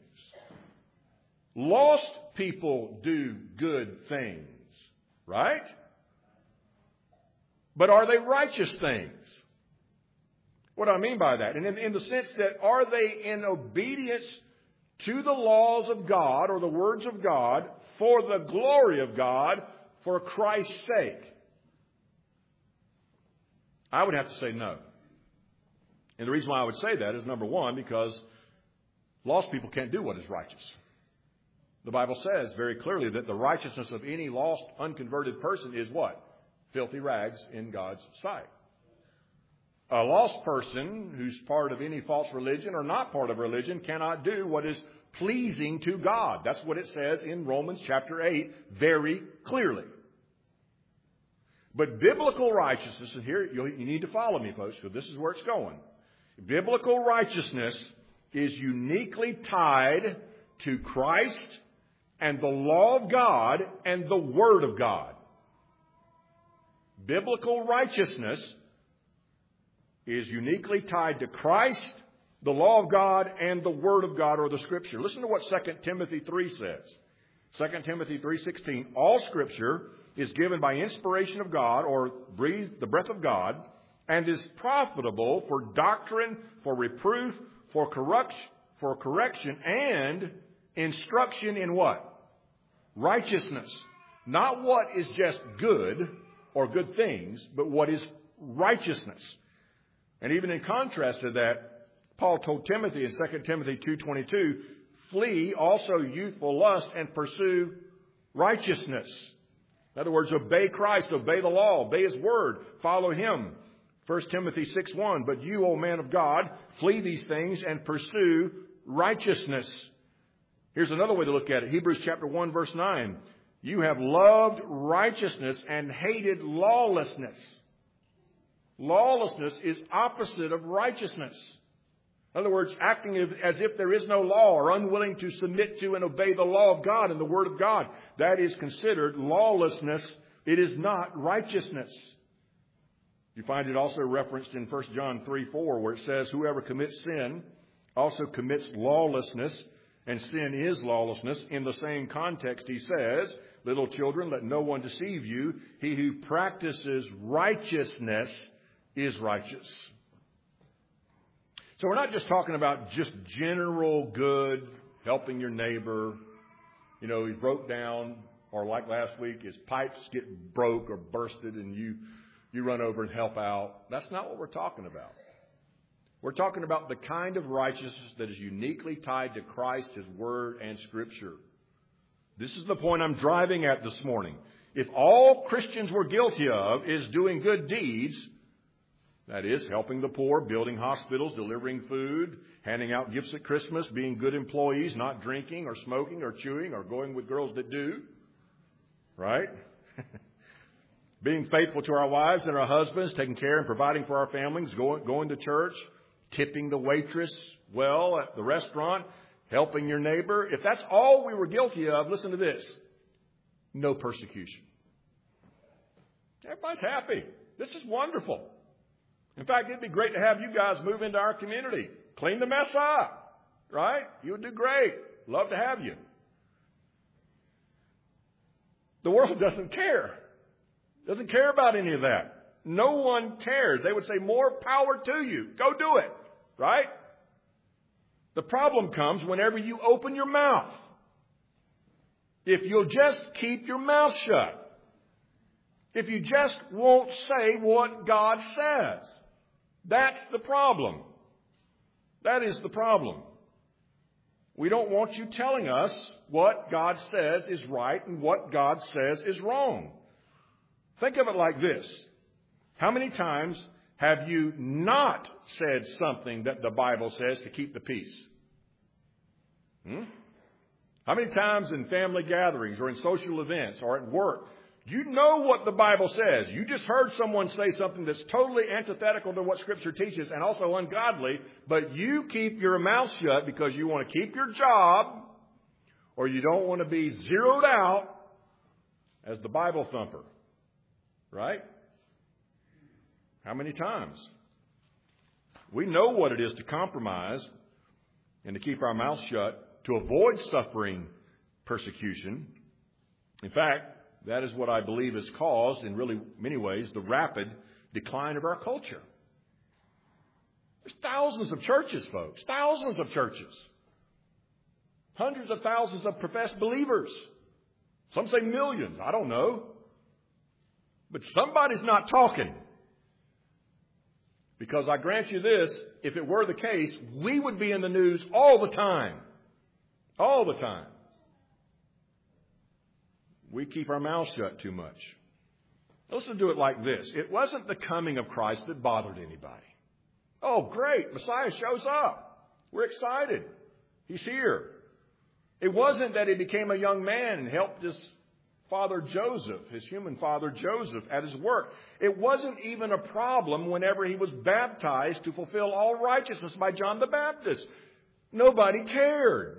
Lost people do good things, right? But are they righteous things? What do I mean by that? And in, in the sense that are they in obedience to the laws of God or the words of God for the glory of God for Christ's sake? I would have to say no. And the reason why I would say that is, number one, because lost people can't do what is righteous. The Bible says very clearly that the righteousness of any lost, unconverted person is what? Filthy rags in God's sight. A lost person who's part of any false religion or not part of religion cannot do what is pleasing to God. That's what it says in Romans chapter eight very clearly. But biblical righteousness, and here you need to follow me, folks, because this is where it's going. Biblical righteousness is uniquely tied to Christ and the law of God and the Word of God. Biblical righteousness is uniquely tied to Christ, the law of God, and the Word of God, or the Scripture. Listen to what Second Timothy three says. Second Timothy three sixteen. All Scripture is given by inspiration of God, or breathed the breath of God, and is profitable for doctrine, for reproof, for correction, for correction, and instruction in what? Righteousness. Not what is just good or good things, but what is righteousness. And even in contrast to that, Paul told Timothy in Second Timothy two twenty-two, flee also youthful lust and pursue righteousness. In other words, obey Christ, obey the law, obey His Word, follow Him. First Timothy six one, but you, O man of God, flee these things and pursue righteousness. Here's another way to look at it. Hebrews chapter one, verse nine. You have loved righteousness and hated lawlessness. Lawlessness is opposite of righteousness. In other words, acting as if there is no law or unwilling to submit to and obey the law of God and the Word of God. That is considered lawlessness. It is not righteousness. You find it also referenced in First John three four, where it says, whoever commits sin also commits lawlessness, and sin is lawlessness. In the same context, he says, little children, let no one deceive you. He who practices righteousness is righteous. So we're not just talking about just general good, helping your neighbor. You know, he broke down, or like last week, his pipes get broke or bursted and you, you run over and help out. That's not what we're talking about. We're talking about the kind of righteousness that is uniquely tied to Christ, His Word, and Scripture. This is the point I'm driving at this morning. If all Christians were guilty of is doing good deeds, that is, helping the poor, building hospitals, delivering food, handing out gifts at Christmas, being good employees, not drinking or smoking or chewing or going with girls that do, right? Being faithful to our wives and our husbands, taking care and providing for our families, going, going to church, tipping the waitress well at the restaurant, helping your neighbor. If that's all we were guilty of, listen to this. No persecution. Everybody's happy. This is wonderful. In fact, it'd be great to have you guys move into our community. Clean the mess up, right? You would do great. Love to have you. The world doesn't care. Doesn't care about any of that. No one cares. They would say, more power to you. Go do it, right? The problem comes whenever you open your mouth. If you'll just keep your mouth shut. If you just won't say what God says. That's the problem. That is the problem. We don't want you telling us what God says is right and what God says is wrong. Think of it like this. How many times have you not said something that the Bible says to keep the peace? Hmm? How many times in family gatherings or in social events or at work, you know what the Bible says. You just heard someone say something that's totally antithetical to what Scripture teaches and also ungodly, but you keep your mouth shut because you want to keep your job or you don't want to be zeroed out as the Bible thumper. Right? How many times? We know what it is to compromise and to keep our mouth shut to avoid suffering persecution. In fact, that is what I believe has caused, in really many ways, the rapid decline of our culture. There's thousands of churches, folks. Thousands of churches. Hundreds of thousands of professed believers. Some say millions. I don't know. But somebody's not talking. Because I grant you this, if it were the case, we would be in the news all the time. All the time. We keep our mouths shut too much. Let's do it like this. It wasn't the coming of Christ that bothered anybody. Oh, great. Messiah shows up. We're excited. He's here. It wasn't that he became a young man and helped his father Joseph, his human father Joseph, at his work. It wasn't even a problem whenever he was baptized to fulfill all righteousness by John the Baptist. Nobody cared.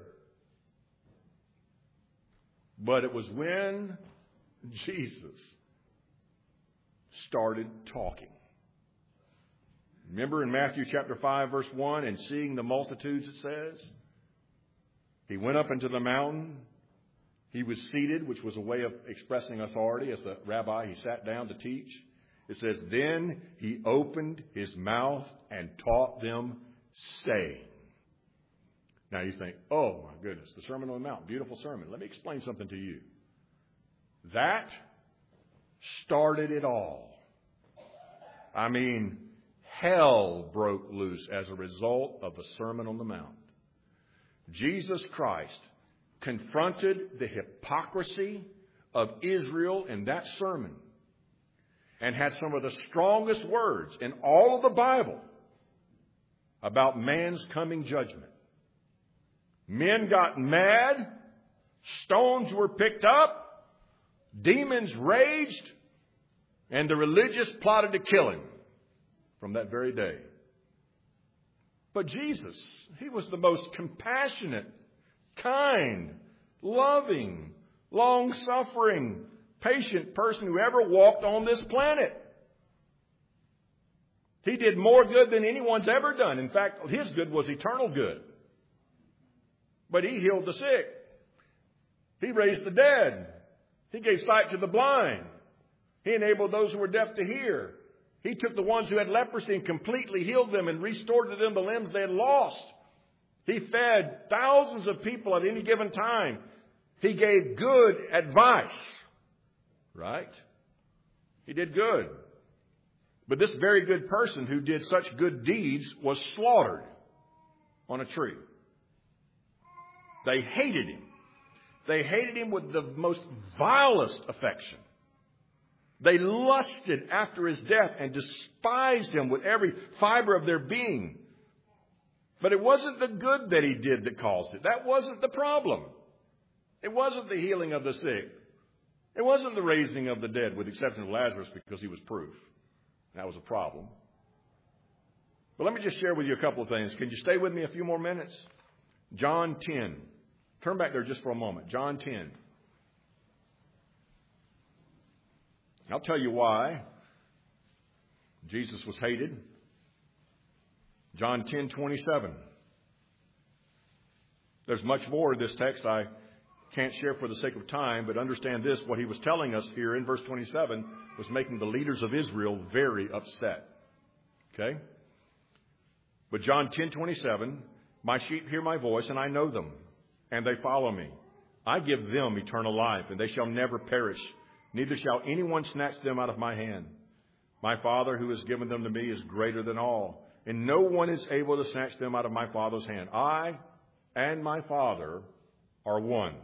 But it was when Jesus started talking. Remember in Matthew chapter five, verse one, and seeing the multitudes, it says, he went up into the mountain. He was seated, which was a way of expressing authority. As the rabbi, he sat down to teach. It says, then he opened his mouth and taught them, saying. Now you think, oh my goodness, the Sermon on the Mount, beautiful sermon. Let me explain something to you. That started it all. I mean, hell broke loose as a result of the Sermon on the Mount. Jesus Christ confronted the hypocrisy of Israel in that sermon and had some of the strongest words in all of the Bible about man's coming judgment. Men got mad, stones were picked up, demons raged, and the religious plotted to kill him from that very day. But Jesus, he was the most compassionate, kind, loving, long-suffering, patient person who ever walked on this planet. He did more good than anyone's ever done. In fact, his good was eternal good. But he healed the sick. He raised the dead. He gave sight to the blind. He enabled those who were deaf to hear. He took the ones who had leprosy and completely healed them and restored to them the limbs they had lost. He fed thousands of people at any given time. He gave good advice. Right? He did good. But this very good person who did such good deeds was slaughtered on a tree. They hated him. They hated him with the most vilest affection. They lusted after his death and despised him with every fiber of their being. But it wasn't the good that he did that caused it. That wasn't the problem. It wasn't the healing of the sick. It wasn't the raising of the dead, with the exception of Lazarus, because he was proof. That was a problem. But let me just share with you a couple of things. Can you stay with me a few more minutes? John ten. Turn back there just for a moment. John ten. I'll tell you why Jesus was hated. John ten twenty-seven. There's much more to this text I can't share for the sake of time, but understand this. What he was telling us here in verse twenty-seven was making the leaders of Israel very upset. Okay? But John ten twenty-seven, my sheep hear my voice, and I know them, and they follow me. I give them eternal life, and they shall never perish. Neither shall anyone snatch them out of my hand. My Father who has given them to me is greater than all, and no one is able to snatch them out of my Father's hand. I and my Father are one.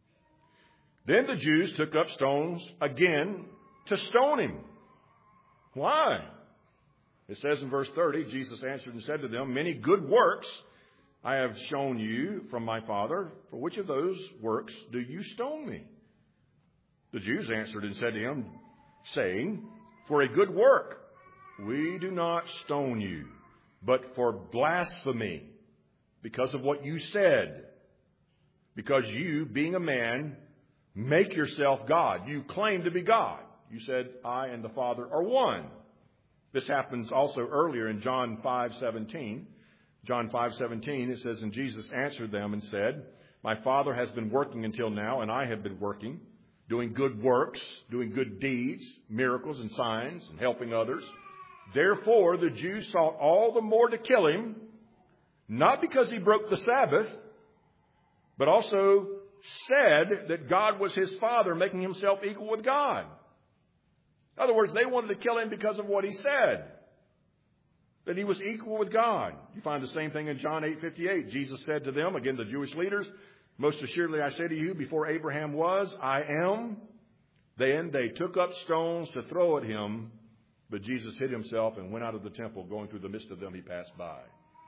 Then the Jews took up stones again to stone him. Why? It says in verse thirty, Jesus answered and said to them, many good works I have shown you from my Father. For which of those works do you stone me? The Jews answered and said to him, saying, for a good work we do not stone you, but for blasphemy, because of what you said. Because you, being a man, make yourself God. You claim to be God. You said, I and the Father are one. This happens also earlier in John five seventeen. John five seventeen, it says, and Jesus answered them and said, my Father has been working until now, and I have been working, doing good works, doing good deeds, miracles and signs, and helping others. Therefore, the Jews sought all the more to kill him, not because he broke the Sabbath, but also said that God was his Father, making himself equal with God. In other words, they wanted to kill him because of what he said, that he was equal with God. You find the same thing in John eight fifty-eight. Jesus said to them, again, the Jewish leaders, most assuredly I say to you, before Abraham was, I am. Then they took up stones to throw at him, but Jesus hid himself and went out of the temple. Going through the midst of them, he passed by.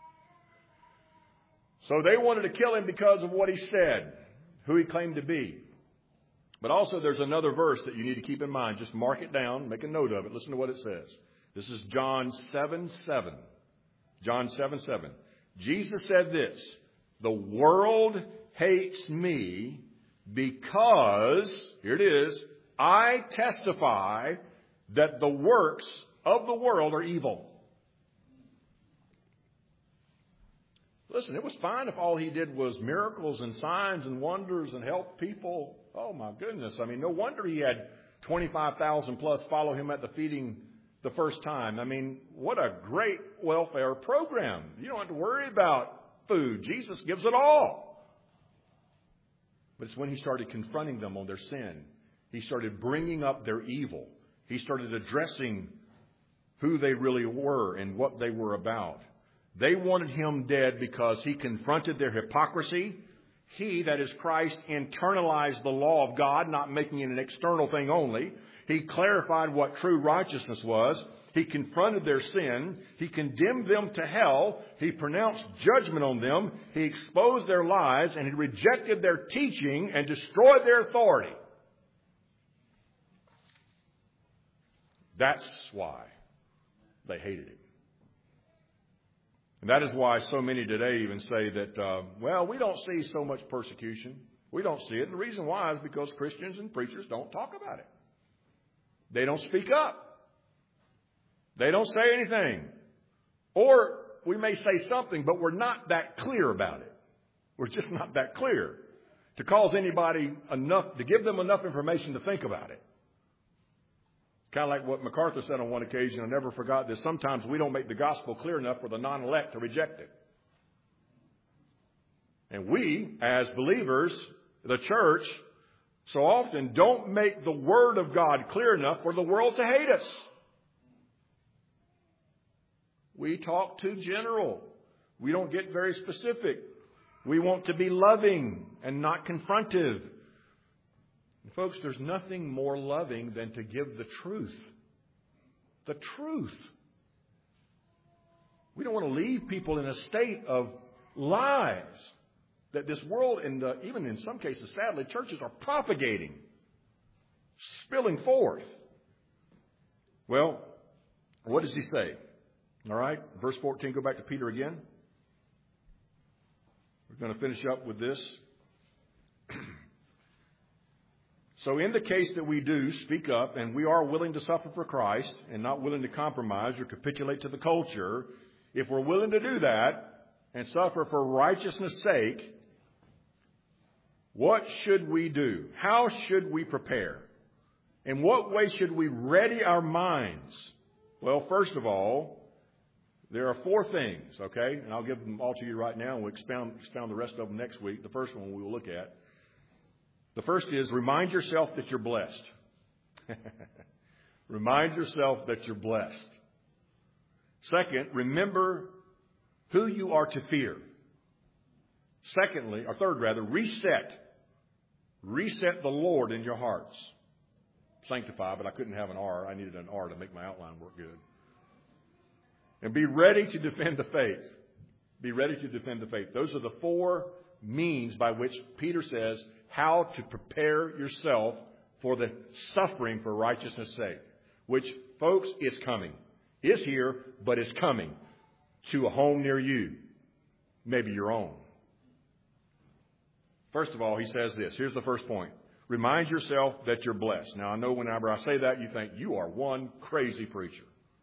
So they wanted to kill him because of what he said, who he claimed to be. But also there's another verse that you need to keep in mind. Just mark it down, make a note of it. Listen to what it says. This is John seven seven. John seven seven. Jesus said this, the world hates me because, here it is, I testify that the works of the world are evil. Listen, it was fine if all he did was miracles and signs and wonders and help people. Oh, my goodness. I mean, no wonder he had twenty-five thousand plus follow him at the feeding the first time. I mean, what a great welfare program. You don't have to worry about food. Jesus gives it all. But it's when he started confronting them on their sin. He started bringing up their evil. He started addressing who they really were and what they were about. They wanted him dead because he confronted their hypocrisy. He, that is Christ, internalized the law of God, not making it an external thing only. He clarified what true righteousness was. He confronted their sin. He condemned them to hell. He pronounced judgment on them. He exposed their lies, and he rejected their teaching and destroyed their authority. That's why they hated him. And that is why so many today even say that, uh, well, we don't see so much persecution. We don't see it. And the reason why is because Christians and preachers don't talk about it. They don't speak up. They don't say anything. Or we may say something, but we're not that clear about it. We're just not that clear to cause anybody enough, to give them enough information to think about it. Kind of like what MacArthur said on one occasion, I never forgot this. Sometimes we don't make the gospel clear enough for the non-elect to reject it. And we, as believers, the church, so often don't make the Word of God clear enough for the world to hate us. We talk too general. We don't get very specific. We want to be loving and not confrontive. And folks, there's nothing more loving than to give the truth. The truth. We don't want to leave people in a state of lies that this world, and even in some cases, sadly, churches are propagating, spilling forth. Well, what does he say? All right, verse fourteen, go back to Peter again. We're going to finish up with this. So in the case that we do speak up and we are willing to suffer for Christ and not willing to compromise or capitulate to the culture, if we're willing to do that and suffer for righteousness' sake, what should we do? How should we prepare? In what way should we ready our minds? Well, first of all, there are four things, okay? And I'll give them all to you right now, and we'll expound, expound the rest of them next week. The first one we will look at. The first is remind yourself that you're blessed. Remind yourself that you're blessed. Second, remember who you are to fear. Secondly, or third rather, reset. Reset the Lord in your hearts. sanctify, but I couldn't have an R. I needed an R to make my outline work good. And be ready to defend the faith. Be ready to defend the faith. Those are the four means by which Peter says how to prepare yourself for the suffering for righteousness' sake, which, folks, is coming. Is here, but is coming to a home near you, maybe your own. First of all, he says this. Here's the first point. Remind yourself that you're blessed. Now, I know whenever I say that, you think you are one crazy preacher.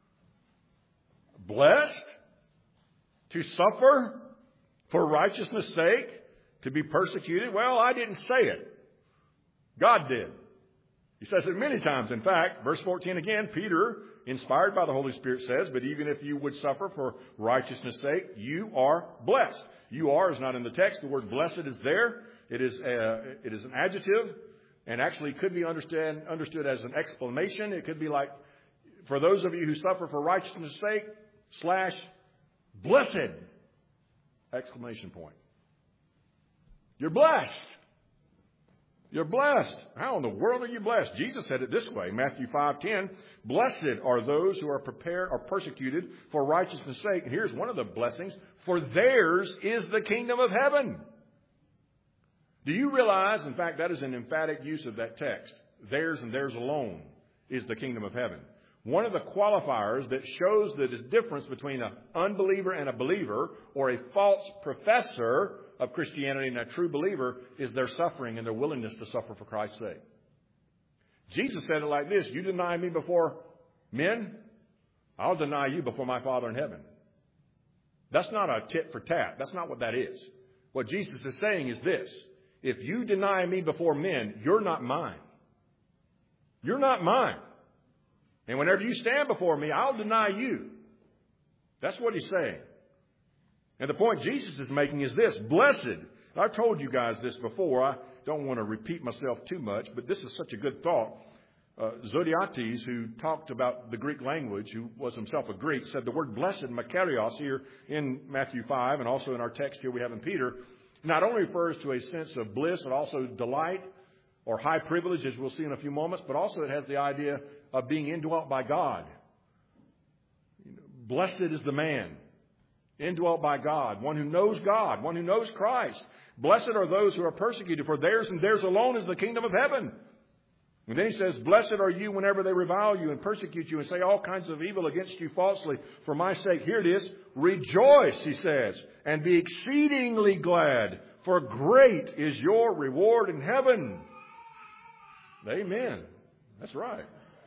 Blessed to suffer for righteousness' sake, to be persecuted? Well, I didn't say it. God did. He says it many times. In fact, verse fourteen again, Peter, inspired by the Holy Spirit, says, but even if you would suffer for righteousness' sake, you are blessed. You are is not in the text. The word blessed is there. It is a, it is an adjective, and actually could be understand, understood as an exclamation. It could be like, for those of you who suffer for righteousness' sake, slash, blessed, exclamation point. You're blessed. You're blessed. How in the world are you blessed? Jesus said it this way, Matthew five ten. Blessed are those who are prepared or persecuted for righteousness' sake. And here's one of the blessings. For theirs is the kingdom of heaven. Do you realize, in fact, that is an emphatic use of that text. Theirs and theirs alone is the kingdom of heaven. One of the qualifiers that shows the difference between an unbeliever and a believer, or a false professor of Christianity and a true believer, is their suffering and their willingness to suffer for Christ's sake. Jesus said it like this: you deny me before men, I'll deny you before my Father in heaven. That's not a tit for tat. That's not what that is. What Jesus is saying is this: if you deny me before men, you're not mine. You're not mine. And whenever you stand before me, I'll deny you. That's what he's saying. And the point Jesus is making is this: blessed. I've told you guys this before. I don't want to repeat myself too much, but this is such a good thought. Uh, Zodiates, who talked about the Greek language, who was himself a Greek, said the word blessed, makarios, here in Matthew five, and also in our text here we have in Peter, not only refers to a sense of bliss, but also delight or high privilege, as we'll see in a few moments, but also it has the idea of being indwelt by God. Blessed is the man indwelt by God, one who knows God, one who knows Christ. Blessed are those who are persecuted, for theirs and theirs alone is the kingdom of heaven. And then he says, blessed are you whenever they revile you and persecute you and say all kinds of evil against you falsely for my sake. Here it is. Rejoice, he says, and be exceedingly glad, for great is your reward in heaven. Amen. That's right.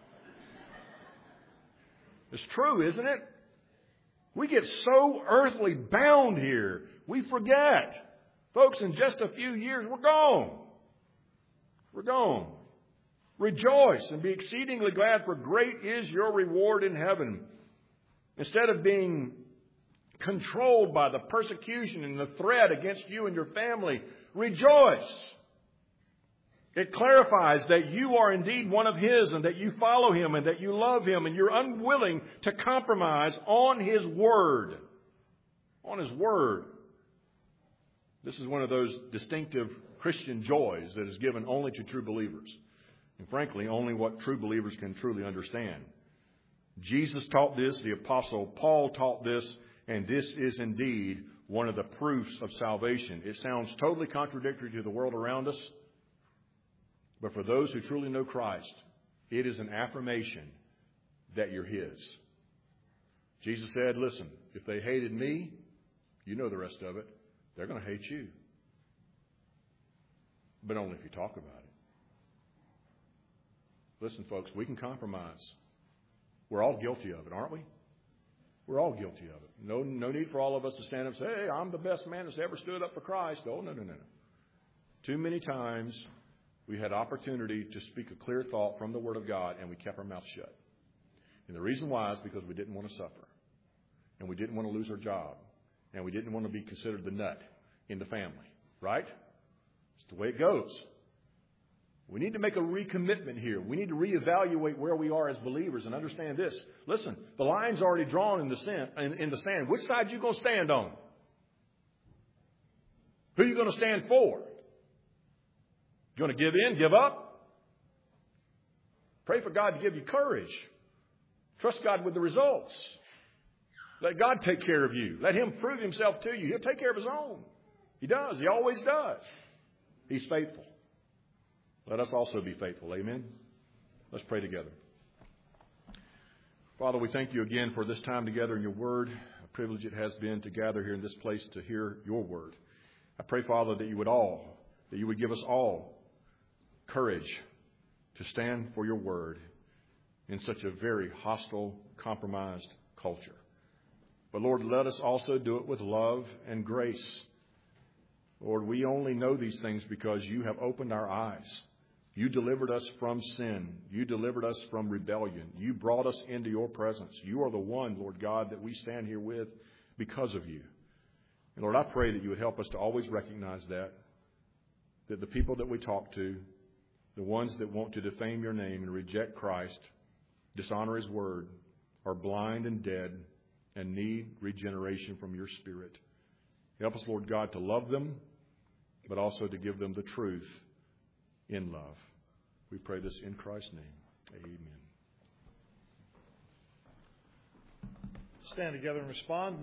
It's true, isn't it? We get so earthly bound here, we forget. Folks, in just a few years, we're gone. We're gone. Rejoice and be exceedingly glad, for great is your reward in heaven. Instead of being controlled by the persecution and the threat against you and your family, rejoice. It clarifies that you are indeed one of His and that you follow Him and that you love Him and you're unwilling to compromise on His Word. On His Word. This is one of those distinctive Christian joys that is given only to true believers. And frankly, only what true believers can truly understand. Jesus taught this, the Apostle Paul taught this, and this is indeed one of the proofs of salvation. It sounds totally contradictory to the world around us. But for those who truly know Christ, it is an affirmation that you're His. Jesus said, listen, if they hated me, you know the rest of it, they're going to hate you. But only if you talk about it. Listen, folks, we can compromise. We're all guilty of it, aren't we? We're all guilty of it. No, no need for all of us to stand up and say, hey, I'm the best man that's ever stood up for Christ. Oh, no, no, no, no. Too many times we had opportunity to speak a clear thought from the Word of God, and we kept our mouth shut. And the reason why is because we didn't want to suffer. And we didn't want to lose our job. And we didn't want to be considered the nut in the family. Right? It's the way it goes. We need to make a recommitment here. We need to reevaluate where we are as believers and understand this. Listen, the line's already drawn in the sand. In, in the sand. Which side are you going to stand on? Who are you going to stand for? You going to give in, give up? Pray for God to give you courage. Trust God with the results. Let God take care of you. Let Him prove Himself to you. He'll take care of His own. He does. He always does. He's faithful. Let us also be faithful. Amen. Let's pray together. Father, we thank you again for this time together in your word. A privilege it has been to gather here in this place to hear your word. I pray, Father, that you would all, that you would give us all courage to stand for your word in such a very hostile, compromised culture. But Lord, let us also do it with love and grace. Lord, we only know these things because you have opened our eyes. You delivered us from sin. You delivered us from rebellion. You brought us into your presence. You are the one, Lord God, that we stand here with because of you. And Lord, I pray that you would help us to always recognize that, that the people that we talk to, the ones that want to defame your name and reject Christ, dishonor his word, are blind and dead and need regeneration from your Spirit. Help us, Lord God, to love them, but also to give them the truth in love. We pray this in Christ's name. Amen. Stand together and respond.